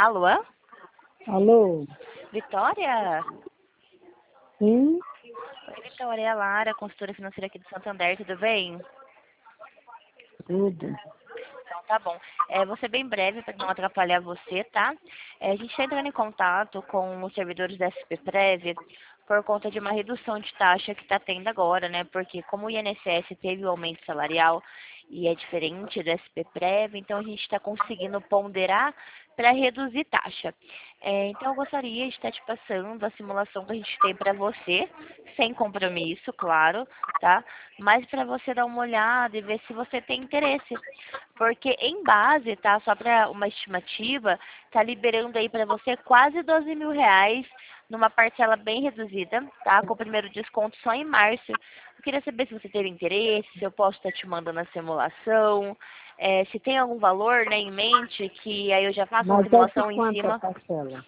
Alô? Alô? Vitória? Sim? Oi, Vitória, é a Lara, consultora financeira aqui do Santander, tudo bem? Tudo. Então, tá bom. Vou ser bem breve para não atrapalhar você, tá? A gente está entrando em contato com os servidores da SPPrev por conta de uma redução de taxa que está tendo agora, né? Porque como o INSS teve o aumento salarial e é diferente do SPPrev, então a gente está conseguindo ponderar para reduzir taxa. Então eu gostaria de estar te passando a simulação que a gente tem para você, sem compromisso, claro, tá? Mas para você dar uma olhada e ver se você tem interesse. Porque em base, tá? Só para uma estimativa, tá liberando aí para você quase 12 mil reais numa parcela bem reduzida, tá? Com o primeiro desconto só em março. Eu queria saber se você teve interesse, se eu posso estar te mandando a simulação, se tem algum valor, né, em mente, que aí eu já faço uma Mas é de simulação em quanto a cima. parcela?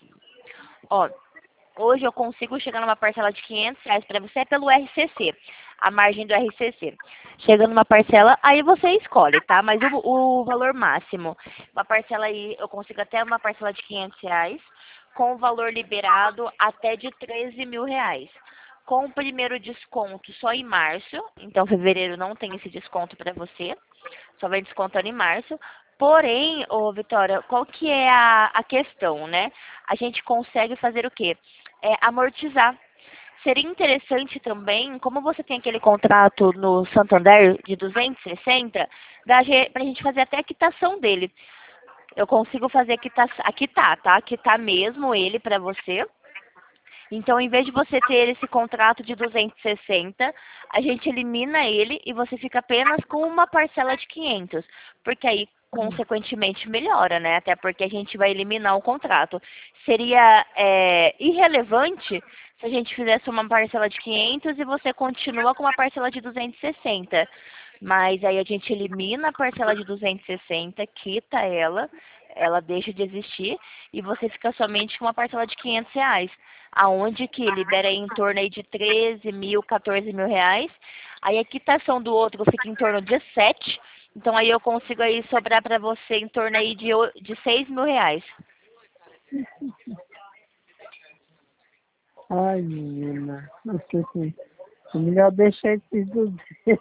Ó, hoje eu consigo chegar numa parcela de 500 reais para você pelo RCC, a margem do RCC. Chegando numa parcela, aí você escolhe, tá? Mas o valor máximo, uma parcela aí, eu consigo até uma parcela de 500 reais, com o valor liberado até de 13 mil reais. Com o primeiro desconto só em março, então fevereiro não tem esse desconto para você, só vai descontando em março. Porém, ô Vitória, qual que é a questão, né? A gente consegue fazer o quê? Amortizar. Seria interessante também, como você tem aquele contrato no Santander de 260, para a gente fazer até a quitação dele. Eu consigo fazer a quitar, tá? Quitar mesmo ele para você. Então, em vez de você ter esse contrato de 260, a gente elimina ele e você fica apenas com uma parcela de 500, porque aí, consequentemente, melhora, né? Até porque a gente vai eliminar o contrato. Seria irrelevante se a gente fizesse uma parcela de 500 e você continua com uma parcela de 260. Mas aí a gente elimina a parcela de 260, quita ela deixa de existir e você fica somente com uma parcela de 500 reais, aonde que libera em torno aí de 13 mil, 14 mil reais. Aí a quitação do outro fica em torno de 7, então aí eu consigo aí sobrar para você em torno aí de 6 mil reais. Ai, menina. Não sei se... É melhor deixar esses 200.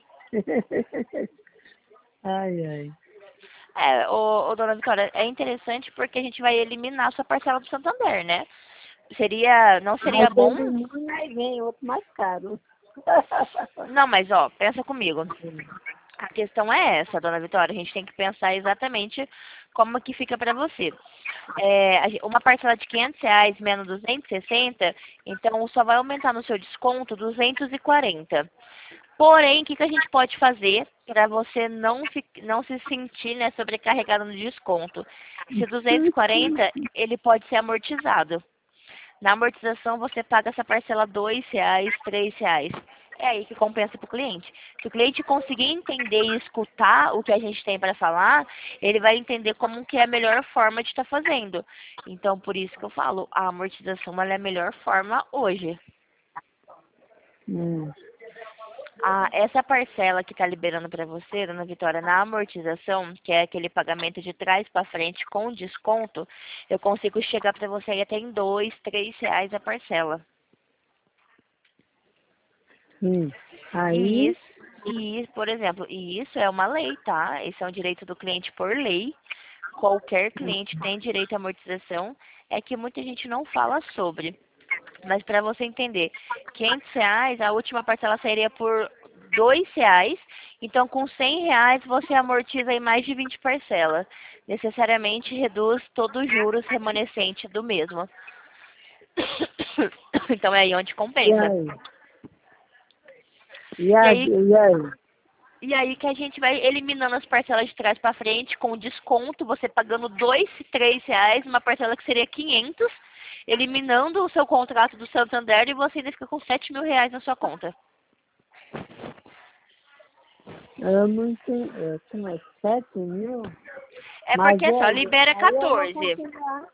Ai, ai. Dona Vitória, é interessante porque a gente vai eliminar a sua parcela do Santander, né? Não seria Mas bom? elimina aí vem outro mais caro. Não, mas ó, pensa comigo. A questão é essa, dona Vitória. A gente tem que pensar exatamente como que fica para você. Uma parcela de 500 reais menos 260, então só vai aumentar no seu desconto 240. Porém, o que a gente pode fazer para você não se sentir, né, sobrecarregado no desconto? Esse 240, ele pode ser amortizado. Na amortização, você paga essa parcela R$ 2, R$ 3. É aí que compensa para o cliente. Se o cliente conseguir entender e escutar o que a gente tem para falar, ele vai entender como que é a melhor forma de estar fazendo. Então, por isso que eu falo, a amortização ela é a melhor forma hoje. Hum. Essa parcela que está liberando para você, dona Vitória, na amortização, que é aquele pagamento de trás para frente com desconto, eu consigo chegar para você aí até em R$ 2, R$ 3 a parcela. Sim. E Aí, isso, por exemplo, e isso é uma lei, tá? Esse é um direito do cliente por lei. Qualquer cliente tem direito à amortização. É que muita gente não fala sobre. Mas para você entender, R$ 500, a última parcela sairia por R$ 2. Então, com R$ 100, você amortiza em mais de 20 parcelas. Necessariamente reduz todo o juros remanescente do mesmo. Então, é aí onde e compensa. aí? E E aí? aí, E aí? E aí que a gente vai eliminando as parcelas de trás para frente, com desconto, você pagando R$ 2, R$ 3, uma parcela que seria 500, eliminando o seu contrato do Santander e você ainda fica com R$ 7 mil na sua conta. Eu não entendi. Como é? 7 mil? É Mas porque só olha, libera aí eu vou 14. continuar.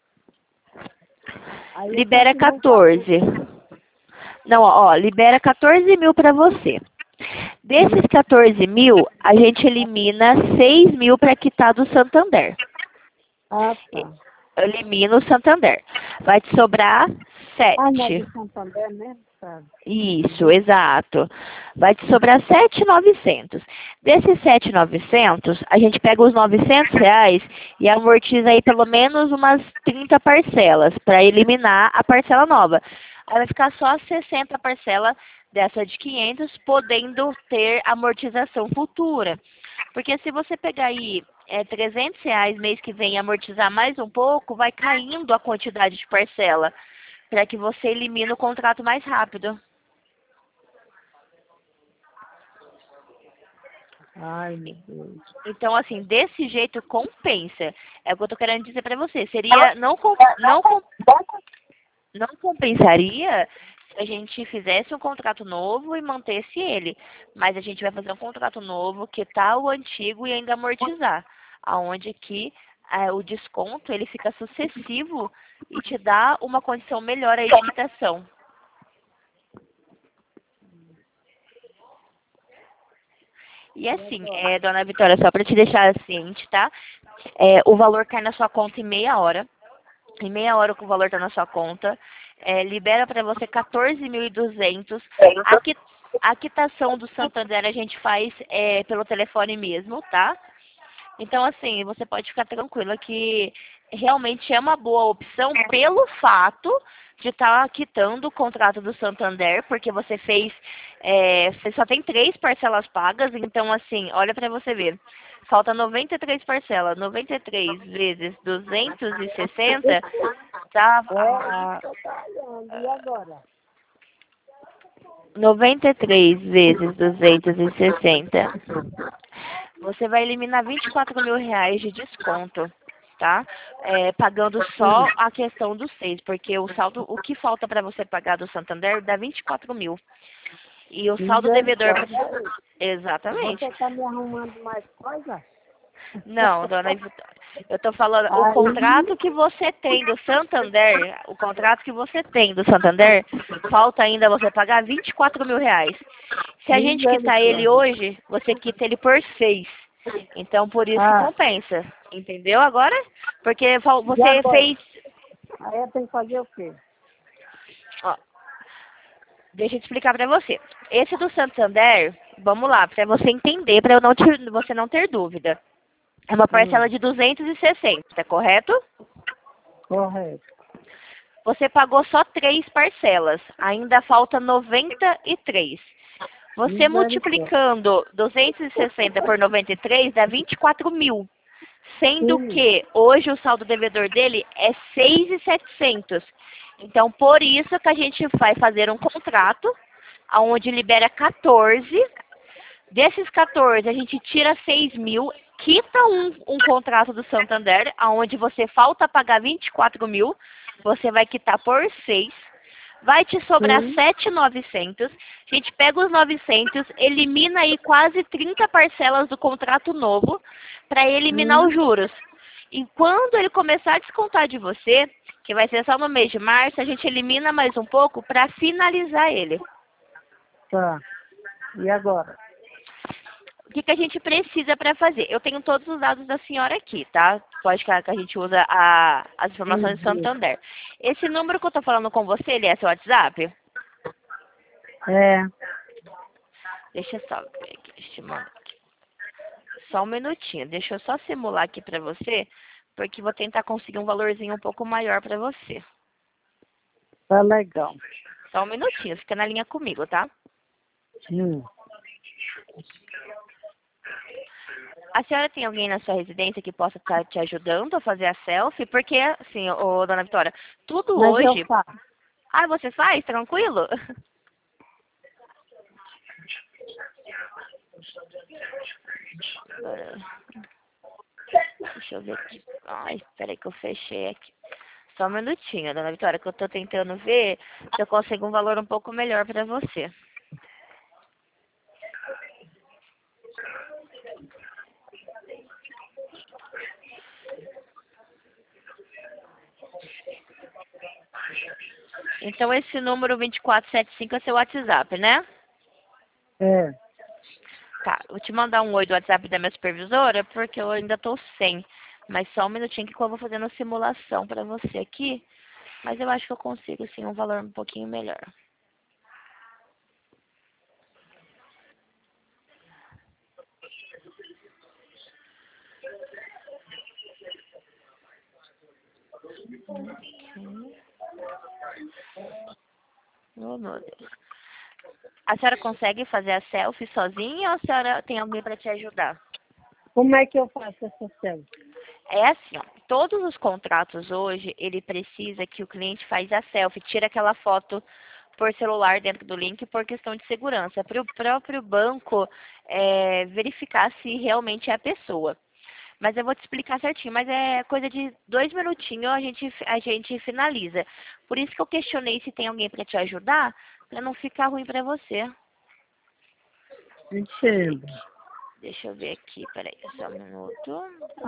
Aí eu Libera continuo pagando. 14. Não, ó, libera 14 mil para você. Desses 14 mil, a gente elimina 6 mil para quitar do Santander. Ah, tá. eu elimino o Santander. Vai te sobrar Ah, não é 7. do Santander mesmo, sabe? Isso, exato. Vai te sobrar 7.900. Desses 7.900, a gente pega os R$ 900 e amortiza aí pelo menos umas 30 parcelas para eliminar a parcela nova. Aí vai ficar só 60 parcela dessa de 500, podendo ter amortização futura. Porque se você pegar aí R$ 300 mês que vem e amortizar mais um pouco, vai caindo a quantidade de parcela para que você elimine o contrato mais rápido. Ai, meu Deus. Então, assim, desse jeito compensa. É o que eu tô querendo dizer pra você. Seria, não compensaria se a gente fizesse um contrato novo e mantesse ele. Mas a gente vai fazer um contrato novo, que tá o antigo e ainda amortizar. Aonde que o desconto, ele fica sucessivo e te dá uma condição melhor aí de quitação. E assim, dona Vitória, só para te deixar ciente, tá? O valor cai na sua conta em meia hora. Em meia hora que o valor está na sua conta. Libera para você 14.200. A quitação do Santander a gente faz pelo telefone mesmo, tá? Então, assim, você pode ficar tranquila que realmente é uma boa opção pelo fato de estar quitando o contrato do Santander, porque você só tem 3 parcelas pagas, então, assim, olha para você ver. Falta 93 parcelas, 93 vezes 260, tá? E agora? 93 vezes 260. Você vai eliminar R$ 24.000 de desconto, tá? Pagando só a questão dos 6, porque o saldo, o que falta para você pagar do Santander dá 24 mil. E o saldo devedor... Exatamente. Você está me arrumando mais coisa? Não, dona Vitória. Eu tô falando, o contrato que você tem do Santander, falta ainda você pagar R$ 24.000. Se a gente quitar ele hoje, você quita ele por 6. Então, por isso que compensa. Entendeu agora? Porque você fez... Aí eu tenho que fazer o quê? Ó, deixa eu te explicar pra você. Esse do Santander, vamos lá, pra você entender, pra você não ter dúvida. É uma parcela de 260, correto? Correto. Você pagou só 3 parcelas, ainda falta 93. Você multiplicando 260 por 93 dá 24 mil. Sendo que hoje o saldo devedor dele é 6.700. Então, por isso que a gente vai fazer um contrato, onde libera 14. Desses 14, a gente tira 6 mil, quita um contrato do Santander, onde você falta pagar 24 mil, você vai quitar por 6. Vai te sobrar 7.900. A gente pega os 900, elimina aí quase 30 parcelas do contrato novo para eliminar os juros. E quando ele começar a descontar de você, que vai ser só no mês de março, a gente elimina mais um pouco para finalizar ele. Tá. E agora? O que a gente precisa para fazer? Eu tenho todos os dados da senhora aqui, tá? Pode que a gente usa as informações do Santander. Esse número que eu tô falando com você, ele é seu WhatsApp? É. Deixa eu só ver aqui, deixa eu mandar aqui. Só um minutinho, deixa eu só simular aqui pra você, porque vou tentar conseguir um valorzinho um pouco maior pra você. Tá legal. Só um minutinho, fica na linha comigo, tá? A senhora tem alguém na sua residência que possa estar te ajudando a fazer a selfie? Porque, assim, dona Vitória, tudo Mas hoje... eu faço. Ah, você faz? Tranquilo? Deixa eu ver aqui. Ai, peraí que eu fechei aqui. Só um minutinho, dona Vitória, que eu tô tentando ver se eu consigo um valor um pouco melhor pra você. Então, esse número 2475 é seu WhatsApp, né? É. Tá, vou te mandar um oi do WhatsApp da minha supervisora, porque eu ainda tô sem. Mas só um minutinho que eu vou fazendo a simulação para você aqui. Mas eu acho que eu consigo, sim, um valor um pouquinho melhor. Oh, meu Deus. A senhora consegue fazer a selfie sozinha ou a senhora tem alguém para te ajudar? Como é que eu faço essa selfie? É assim, ó, todos os contratos hoje, ele precisa que o cliente faz a selfie, tira aquela foto por celular dentro do link por questão de segurança, para o próprio banco verificar se realmente é a pessoa. Mas eu vou te explicar certinho, mas é coisa de 2 minutinhos a gente finaliza. Por isso que eu questionei se tem alguém para te ajudar, para não ficar ruim para você. Entendo. Deixa eu ver aqui, peraí, só um minuto.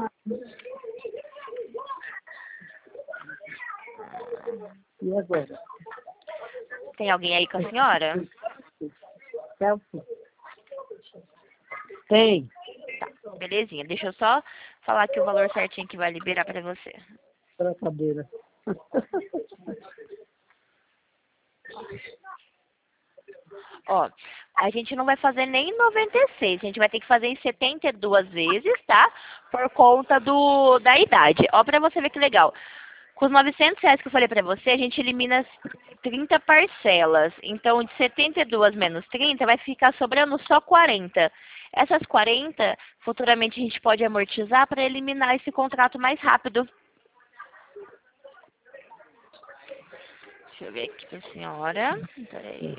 E agora? Tem alguém aí com a senhora? Selfie? Tem. Tá, belezinha. Deixa eu só falar aqui o valor certinho que vai liberar para você. Para cadeira. Ó, a gente não vai fazer nem em 96, a gente vai ter que fazer em 72 vezes, tá? Por conta da idade. Ó, pra você ver que legal. Com os R$ 900 que eu falei pra você, a gente elimina as 30 parcelas. Então, de 72 menos 30, vai ficar sobrando só 40. Essas 40, futuramente a gente pode amortizar para eliminar esse contrato mais rápido. Deixa eu ver aqui pra senhora. Peraí.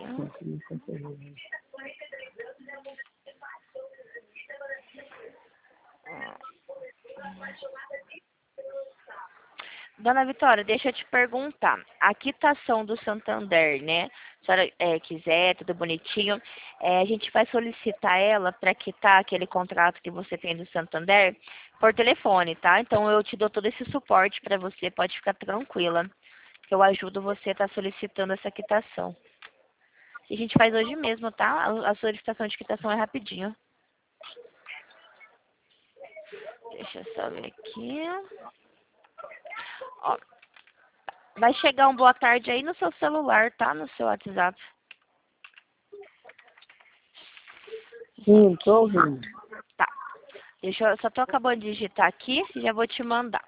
Dona Vitória, deixa eu te perguntar. A quitação do Santander, né? Se a senhora quiser, tudo bonitinho, a gente vai solicitar ela para quitar aquele contrato que você tem do Santander por telefone, tá? Então eu te dou todo esse suporte para você, pode ficar tranquila. Que eu ajudo você a estar solicitando essa quitação. E a gente faz hoje mesmo, tá? A solicitação de quitação é rapidinho. Deixa eu só ver aqui. Ó, vai chegar um boa tarde aí no seu celular, tá? No seu WhatsApp. Sim, tô ouvindo. Tá. Eu só tô acabando de digitar aqui e já vou te mandar.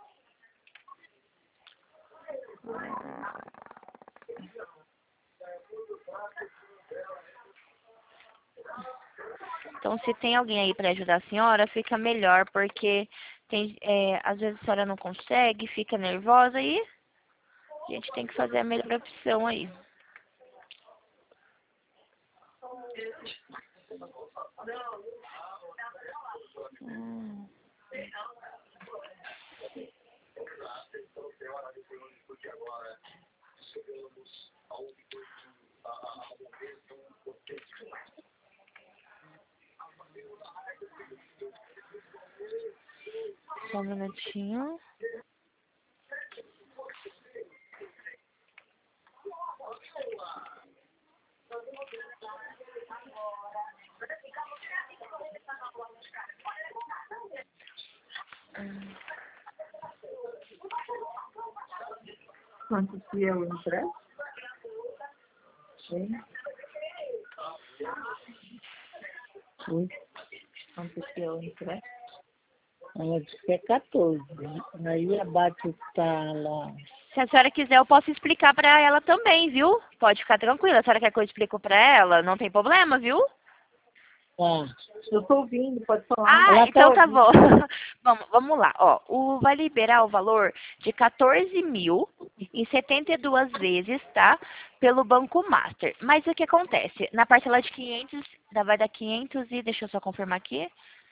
Então, se tem alguém aí para ajudar a senhora, fica melhor, porque às vezes a senhora não consegue, fica nervosa e a gente tem que fazer a melhor opção aí. Só um minutinho. Quanto que eu empresto? Sim. Quanto que eu empresto? Ela disse que é 14. Aí abate está lá. Se a senhora quiser, eu posso explicar para ela também, viu? Pode ficar tranquila. A senhora quer que eu explique para ela? Não tem problema, viu? Tá. Eu tô ouvindo, pode falar. Ah, Ela então tá ouvindo. bom. Vamos lá. Ó, vai liberar o valor de 14 mil em 72 vezes, tá? Pelo Banco Master. Mas o que acontece? Na parcela de 500, vai dar 500 e... Deixa eu só confirmar aqui.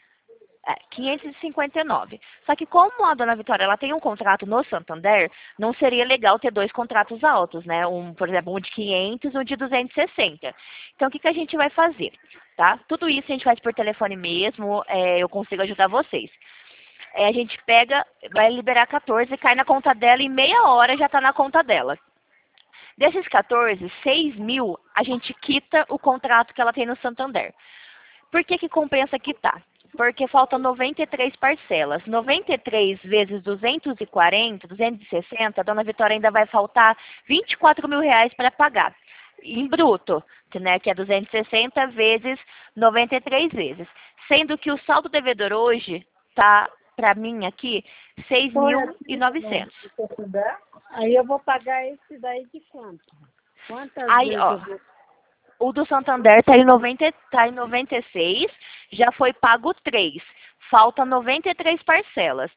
559. Só que como a dona Vitória ela tem um contrato no Santander, não seria legal ter dois contratos altos, né? Por exemplo, um de 500 e um de 260. Então, o que a gente vai fazer? Tá? Tudo isso a gente faz por telefone mesmo, eu consigo ajudar vocês. A gente pega, vai liberar 14, cai na conta dela e meia hora já está na conta dela. Desses 14, 6 mil, a gente quita o contrato que ela tem no Santander. Por que compensa quitar? Porque faltam 93 parcelas. 93 vezes 240, 260, a dona Vitória ainda vai faltar 24 mil reais para pagar. Em bruto, né, que é 260 vezes 93 vezes. Sendo que o saldo devedor hoje tá, para mim aqui, Põe 6.900. se você puder. Aí eu vou pagar esse daí de quanto? Quantas Aí, vezes ó, eu vou... o do Santander tá em 96, já foi pago 3. Falta 93 parcelas.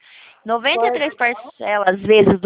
93 parcelas vezes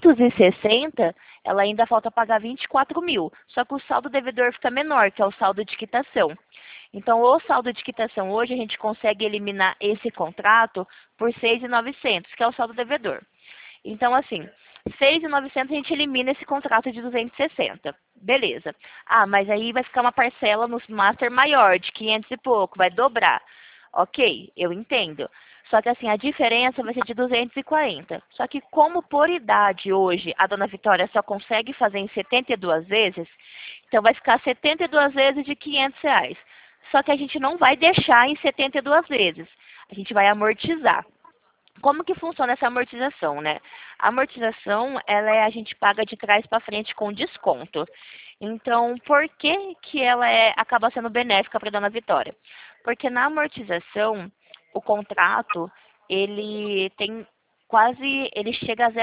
260, ela ainda falta pagar 24 mil. Só que o saldo devedor fica menor, que é o saldo de quitação. Então, o saldo de quitação hoje, a gente consegue eliminar esse contrato por 6.900, que é o saldo devedor. Então, assim, 6.900 a gente elimina esse contrato de 260. Beleza. Ah, mas aí vai ficar uma parcela no Master maior, de 500 e pouco, vai dobrar. Ok, eu entendo. Só que assim, a diferença vai ser de 240. Só que como por idade hoje a dona Vitória só consegue fazer em 72 vezes, então vai ficar 72 vezes de 500 reais. Só que a gente não vai deixar em 72 vezes. A gente vai amortizar. Como que funciona essa amortização, né? A amortização, ela a gente paga de trás para frente com desconto. Então, por que que ela acaba sendo benéfica para a dona Vitória? Porque na amortização, o contrato, ele tem quase, ele chega a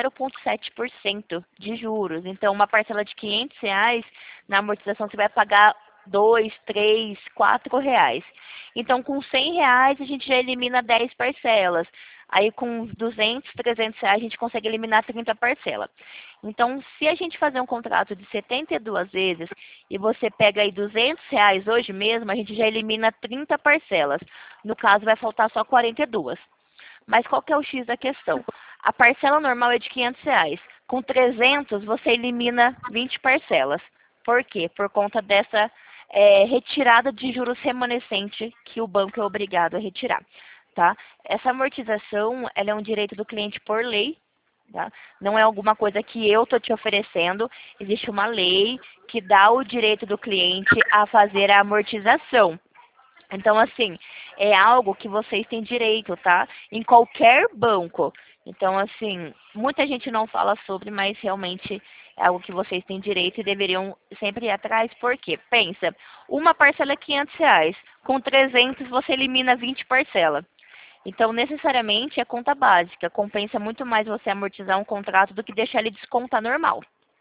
0,7% de juros. Então, uma parcela de 500 reais, na amortização você vai pagar 2, 3, 4 reais. Então, com 100 reais, a gente já elimina 10 parcelas. Aí com 200, 300 reais a gente consegue eliminar 30 parcelas. Então, se a gente fazer um contrato de 72 vezes e você pega aí 200 reais hoje mesmo, a gente já elimina 30 parcelas. No caso, vai faltar só 42. Mas qual que é o X da questão? A parcela normal é de 500 reais. Com 300, você elimina 20 parcelas. Por quê? Por conta dessa retirada de juros remanescente que o banco é obrigado a retirar. Tá? Essa amortização, ela é um direito do cliente por lei, tá? Não é alguma coisa que eu estou te oferecendo, existe uma lei que dá o direito do cliente a fazer a amortização. Então, assim, é algo que vocês têm direito, tá? Em qualquer banco. Então, assim, muita gente não fala sobre, mas realmente é algo que vocês têm direito e deveriam sempre ir atrás. Por quê? Pensa, uma parcela é 500 reais. Com 300, você elimina 20 parcelas. Então, necessariamente, é conta básica. Compensa muito mais você amortizar um contrato do que deixar ele descontar normal.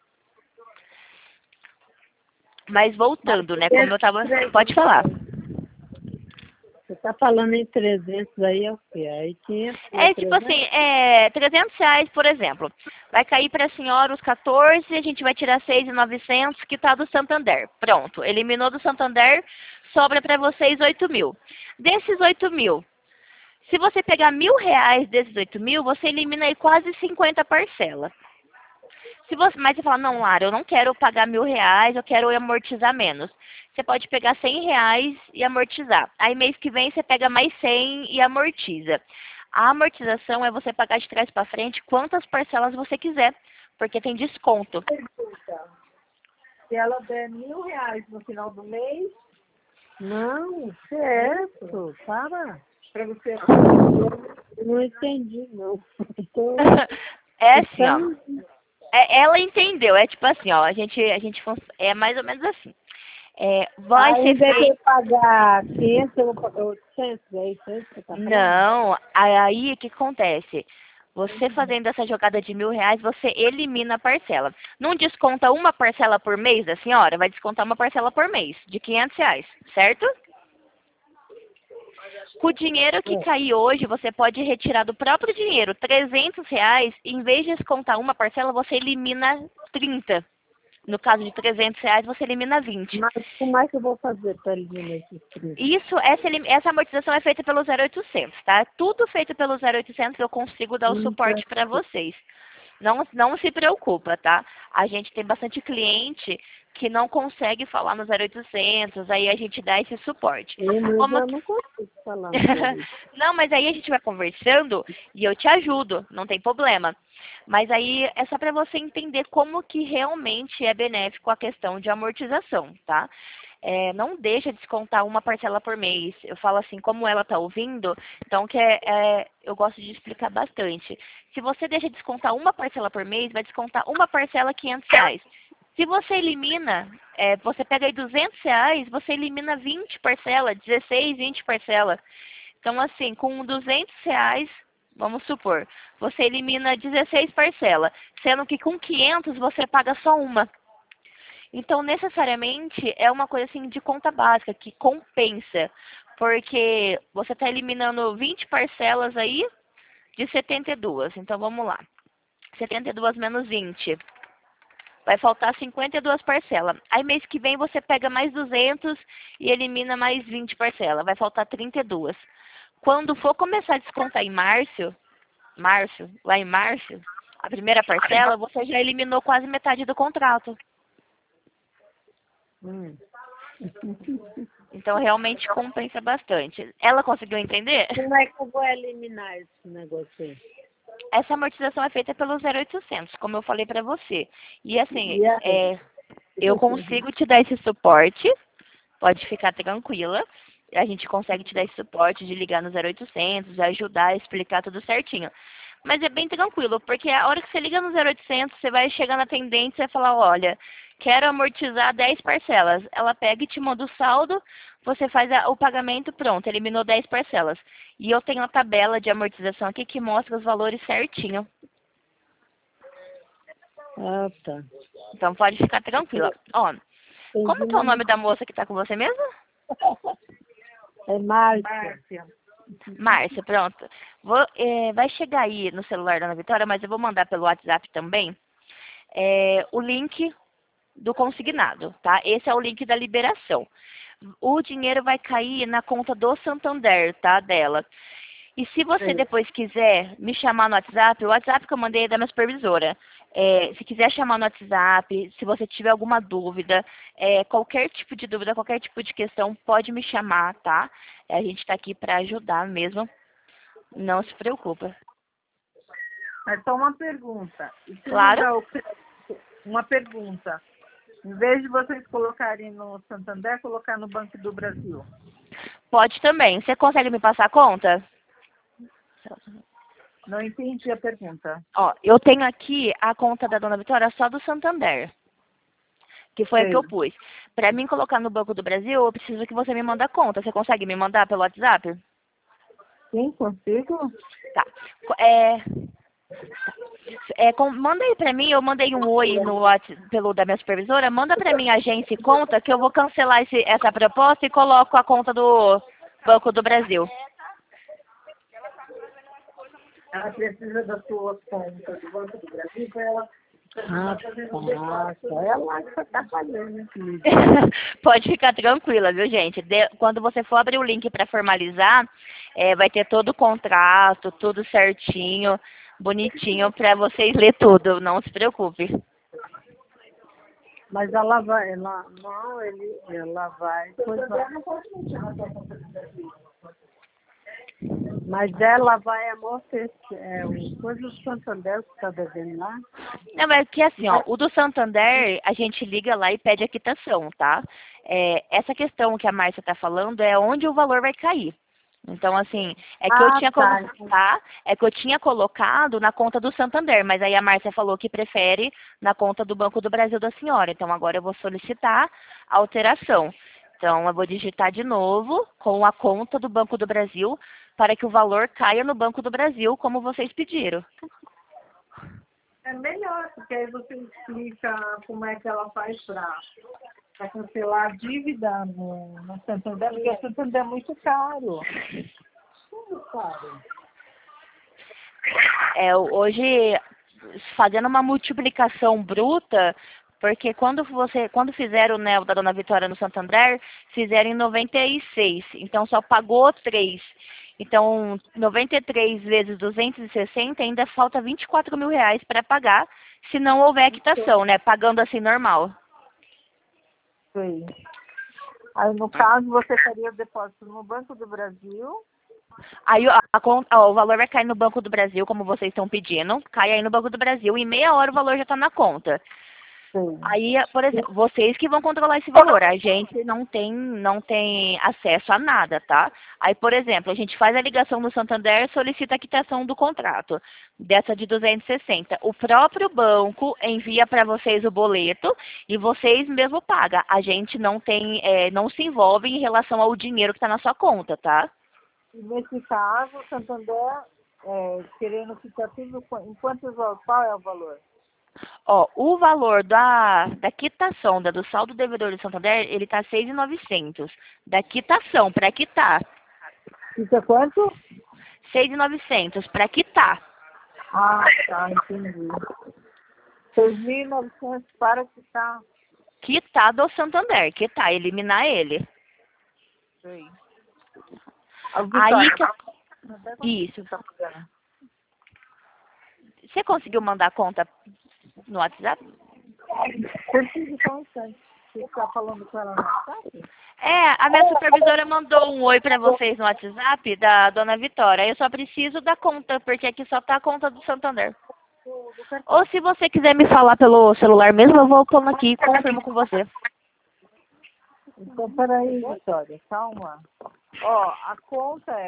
Mas voltando, né? Como eu tava... Pode falar. Você está falando em 300 aí é o quê? Aí 500 É tipo 300? assim, 300 reais, por exemplo. Vai cair para a senhora os 14, a gente vai tirar 6.900 que está do Santander. Pronto, eliminou do Santander, sobra para vocês 8 mil. Desses 8 mil, se você pegar 1.000 reais desses 8 mil, você elimina aí quase 50 parcelas. Se você, mas você fala, não, Lara, eu não quero pagar 1.000 reais, eu quero amortizar menos. Você pode pegar 100 reais e amortizar. Aí mês que vem você pega mais 100 e amortiza. A amortização é você pagar de trás para frente quantas parcelas você quiser, porque tem desconto. Se ela der 1.000 reais no final do mês, não, certo, para você. Eu não entendi, não. É assim, ó. Ela entendeu, é tipo assim, ó, a gente é mais ou menos assim. Vai Aí, ser em vez de eu feito. pagar 500, eu vou pagar 800, é isso aí que você está falando? Não, aí o que acontece? Você fazendo essa jogada de 1.000 reais, você elimina a parcela. Não desconta uma parcela por mês da senhora, vai descontar uma parcela por mês, de 500 reais, certo? Com o dinheiro que cair hoje, você pode retirar do próprio dinheiro 300 reais, e em vez de descontar uma parcela, você elimina 30. No caso de 300 reais, você elimina 20. Mas como é que eu vou fazer para eliminar esses 30? Isso, essa amortização é feita pelo 0800, tá? Tudo feito pelo 0800, eu consigo dar o suporte para vocês. Não se preocupa, tá? A gente tem bastante cliente que não consegue falar no 0800, aí a gente dá esse suporte. Mas Como... eu não consigo falar sobre isso. Não, mas aí a gente vai conversando e eu te ajudo, não tem problema. Mas aí é só para você entender como que realmente é benéfico a questão de amortização, tá? não deixa descontar uma parcela por mês. Eu falo assim, como ela está ouvindo, então eu gosto de explicar bastante. Se você deixa descontar uma parcela por mês, vai descontar uma parcela R$ 500. Se você elimina, você pega aí R$ 200, você elimina 20 parcelas, 16, 20 parcelas. Então, assim, com R$ 200, vamos supor, você elimina 16 parcelas, sendo que com 500 você paga só uma. Então, necessariamente, é uma coisa assim de conta básica, que compensa. Porque você está eliminando 20 parcelas aí de 72. Então, vamos lá. 72 menos 20. Vai faltar 52 parcelas. Aí, mês que vem, você pega mais 200 e elimina mais 20 parcelas. Vai faltar 32. Quando for começar a descontar em lá em março, a primeira parcela, você já eliminou quase metade do contrato. Então, realmente compensa bastante. Ela conseguiu entender? Como é que eu vou eliminar esse negócio aí? Essa amortização é feita pelo 0800, como eu falei pra você. E assim, eu consigo te dar esse suporte, pode ficar tranquila. A gente consegue te dar esse suporte de ligar no 0800, ajudar a explicar tudo certinho. Mas é bem tranquilo, porque a hora que você liga no 0800, você vai chegar na atendente e vai falar, olha, quero amortizar 10 parcelas. Ela pega e te manda o saldo, você faz o pagamento, pronto, eliminou 10 parcelas. E eu tenho a tabela de amortização aqui que mostra os valores certinho. Ah, tá. Então pode ficar tranquila. Ó, como que é o nome da moça que está com você mesmo? É Márcia. Márcia, pronto. Vai chegar aí no celular da Ana Vitória, mas eu vou mandar pelo WhatsApp também o link do consignado, tá? Esse é o link da liberação. O dinheiro vai cair na conta do Santander, tá? Dela. E se você depois quiser me chamar no WhatsApp, o WhatsApp que eu mandei é da minha supervisora. Se quiser chamar no WhatsApp, se você tiver alguma dúvida, qualquer tipo de dúvida, qualquer tipo de questão, pode me chamar, tá? A gente está aqui para ajudar mesmo. Não se preocupa. Mas só uma pergunta. E se Claro. uma pergunta. Em vez de vocês colocarem no Santander, colocar no Banco do Brasil. Pode também. Você consegue me passar a conta? Não entendi a pergunta. Ó, eu tenho aqui a conta da Dona Vitória só do Santander, que foi a que eu pus. Para mim colocar no Banco do Brasil, eu preciso que você me mande a conta. Você consegue me mandar pelo WhatsApp? Sim, consigo. Tá. Manda aí pra mim, eu mandei um oi no WhatsApp da minha supervisora, manda pra mim a agência e conta que eu vou cancelar essa proposta e coloco a conta do Banco do Brasil. Ela precisa da sua conta do Banco do Brasil para ela... Ah, só ela que está fazendo. Pode ficar tranquila, viu, gente? Quando você for abrir o link para formalizar, vai ter todo o contrato, tudo certinho, bonitinho, para vocês ler tudo. Não se preocupe. Mas ela vai, ela vai. Mas ela vai amortecer coisa do Santander que está devendo lá? Não, mas que assim, ó, o do Santander, a gente liga lá e pede a quitação, tá? Essa questão que a Márcia está falando é onde o valor vai cair. Então, assim, eu tinha colocado na conta do Santander, mas aí a Márcia falou que prefere na conta do Banco do Brasil da senhora. Então, agora eu vou solicitar a alteração. Então, eu vou digitar de novo com a conta do Banco do Brasil para que o valor caia no Banco do Brasil, como vocês pediram. É melhor, porque aí você explica como é que ela faz para cancelar a dívida no Santander, porque o Santander é muito caro. Muito caro. Hoje, fazendo uma multiplicação bruta, porque quando fizeram o da Dona Vitória no Santander, fizeram em 96, então só pagou 3. Então, 93 vezes 260, ainda falta R$ 24.000 para pagar, se não houver quitação, né? Pagando assim normal. Sim. Aí, no caso, você faria o depósito no Banco do Brasil. Aí o valor vai cair no Banco do Brasil, como vocês estão pedindo. Cai aí no Banco do Brasil, em meia hora o valor já está na conta. Sim. Aí, por exemplo, vocês que vão controlar esse valor, a gente não tem acesso a nada, tá? Aí, por exemplo, a gente faz a ligação no Santander, solicita a quitação do contrato, dessa de 260. O próprio banco envia para vocês o boleto e vocês mesmo pagam. A gente não tem, não se envolve em relação ao dinheiro que está na sua conta, tá? E nesse caso, o Santander, querendo ficar tudo, qual é o valor? Ó, o valor da quitação, do saldo devedor do Santander, ele tá 6.900. Da quitação, para quitar. Fica quanto? 6.900 para quitar. Ah, tá, entendi. 6.900 para quitar. Quitar do Santander, quitar, eliminar ele. Sei. Aí isso. Tá pagando? Você conseguiu mandar a conta no WhatsApp? Preciso só um instante. Você está falando com ela no WhatsApp? A minha supervisora mandou um oi para vocês no WhatsApp da dona Vitória. Eu só preciso da conta, porque aqui só tá a conta do Santander. Ou se você quiser me falar pelo celular mesmo, eu vou pondo aqui e confirmo com você. Então, peraí, Vitória, calma. Ó, a conta é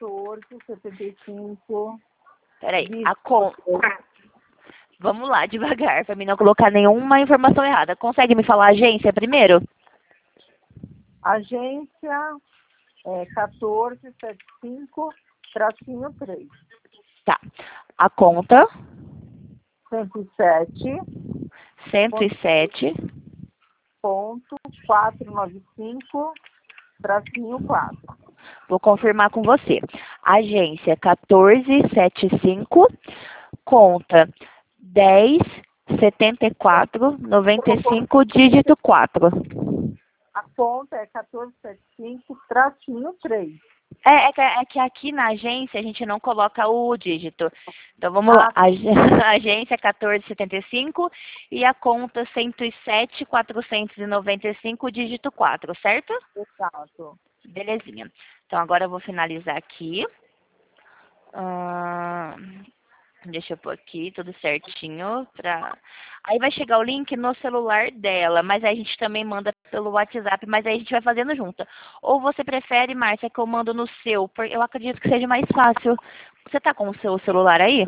14,75. Peraí, a conta... Vamos lá, devagar, para mim não colocar nenhuma informação errada. Consegue me falar a agência primeiro? Agência 1475-3. Tá. A conta 107.495-4. 107.495-4. Vou confirmar com você. Agência 1475, conta 107495, dígito 4. A conta é 1475-3. É que aqui na agência a gente não coloca o dígito. Então vamos lá. A agência 1475 e a conta 107.495, dígito 4, certo? Exato. Belezinha. Então agora eu vou finalizar aqui. Deixa eu pôr aqui tudo certinho. Aí vai chegar o link no celular dela, mas aí a gente também manda pelo WhatsApp, mas aí a gente vai fazendo junto. Ou você prefere, Márcia, que eu mando no seu? Porque eu acredito que seja mais fácil. Você tá com o seu celular aí?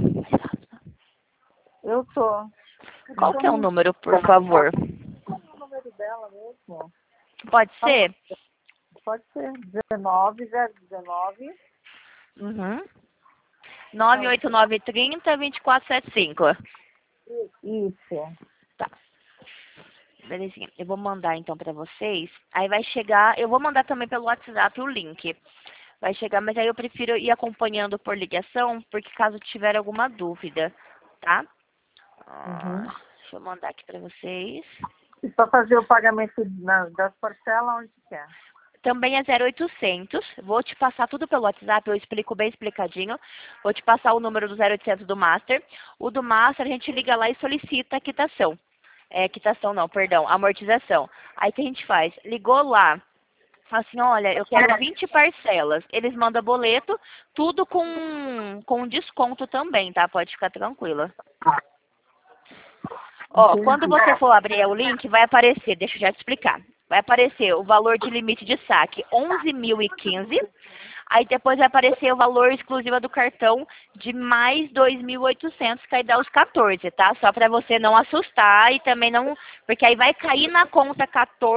Eu tô. Qual que é o número, por favor? Qual é o número dela mesmo? Pode ser? Pode ser. 19. Uhum. 98930-2475. Isso. Tá. Belezinha. Eu vou mandar então pra vocês. Aí vai chegar, eu vou mandar também pelo WhatsApp o link. Vai chegar, mas aí eu prefiro ir acompanhando por ligação, porque caso tiver alguma dúvida, tá? Deixa eu mandar aqui pra vocês. E para fazer o pagamento das parcelas, onde quer? Também é 0800. Vou te passar tudo pelo WhatsApp, eu explico bem explicadinho. Vou te passar o número do 0800 do Master. O do Master a gente liga lá e solicita a quitação. Quitação não, perdão, amortização. Aí o que a gente faz? Ligou lá, fala assim, olha, eu quero 20 parcelas. Eles mandam boleto, tudo com desconto também, tá? Pode ficar tranquila. Ó, quando você for abrir o link, vai aparecer, deixa eu já te explicar. Vai aparecer o valor de limite de saque, 11.015. Aí depois vai aparecer o valor exclusivo do cartão de mais 2.800, que aí dá os 14, tá? Só para você não assustar e também não... Porque aí vai cair na conta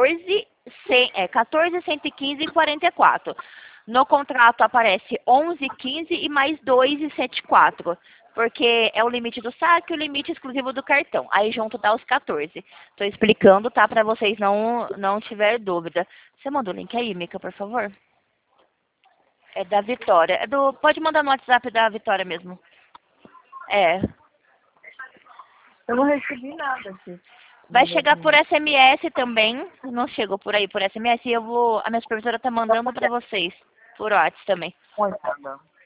14.115,44. No contrato aparece 11,15 e mais 2,74. Porque é o limite do saque e o limite exclusivo do cartão. Aí junto dá os 14. Tô explicando, tá? Pra vocês não tiver dúvida. Você manda o link aí, Mica, por favor? É da Vitória. Pode mandar no WhatsApp da Vitória mesmo. Eu não recebi nada aqui. Vai chegar por SMS também. Não chegou por aí por SMS. E a minha supervisora tá mandando pra vocês. Por WhatsApp também.